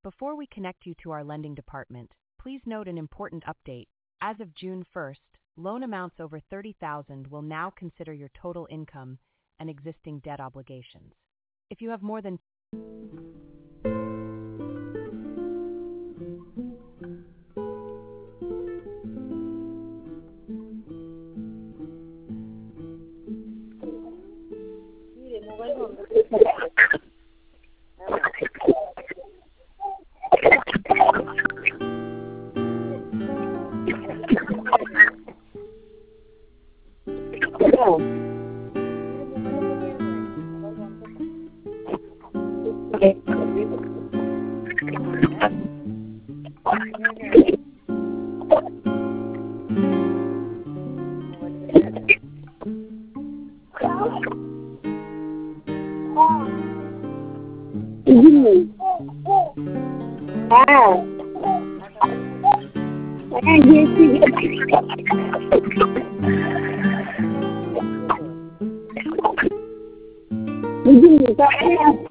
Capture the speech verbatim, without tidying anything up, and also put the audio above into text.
Before we connect you to our lending department, please note an important update. As of June first, loan amounts over thirty thousand will now consider your total income and existing debt obligations. If you have more than Begini, saya